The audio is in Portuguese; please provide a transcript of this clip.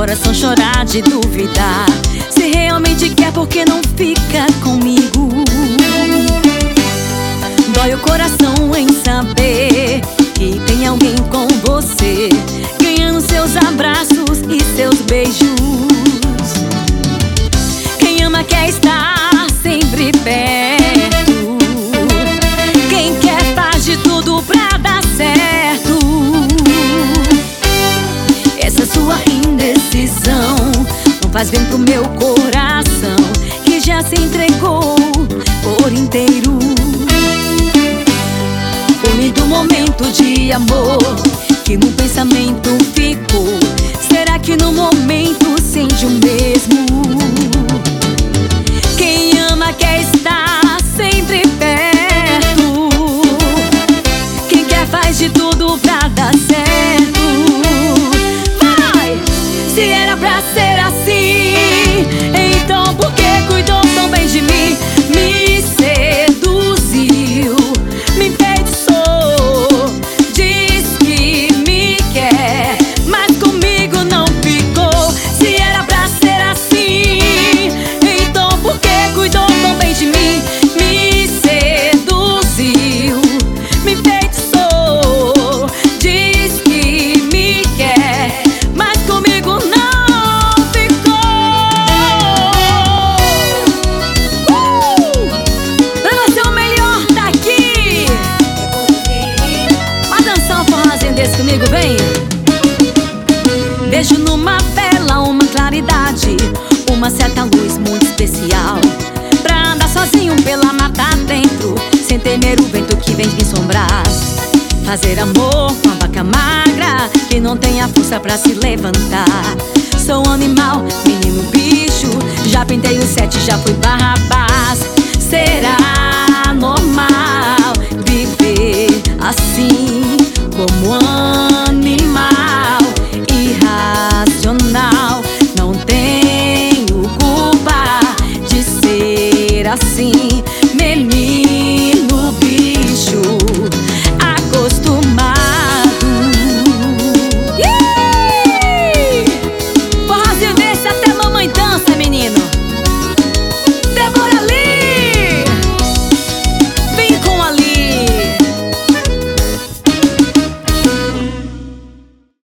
coração chorar de duvidar. Se realmente quer, por que não fica comigo? Dói o coração em saber que tem alguém com você, ganhando seus abraços e seus beijos. Quem ama quer estar sempre perto. Quem quer faz de tudo pra dar certo. Essa sua indecisão não faz bem pro meu coração, que já se entregou por inteiro. Bonito momento de amor que no pensamento ficou. Será que no momento sente o mesmo? Quem ama quer estar sempre perto. Quem quer faz de tudo pra dar certo. Vai! Se era pra ser assim, então por que cuidou tão bem de mim? Me seduziu, me enfeitiçou, diz que me quer, mas comigo não ficou. Se era pra ser assim, então por que cuidou tão bem de mim? Me seduziu, me enfeitiçou, diz que me quer, mas comigo não ficou. Pra você o melhor tá aqui. Vai dançar um forrozinho desse comigo, vem. Vejo numa vela uma claridade, uma certa luz muito especial, pra andar sozinho pela mata dentro, sem temer o vento que vem me assombrar. Fazer amor com a vaca magra, que não tem a força pra se levantar. Sou um animal, menino bicho, já pintei o sete, já fui Barrabás. Será normal viver assim como antes?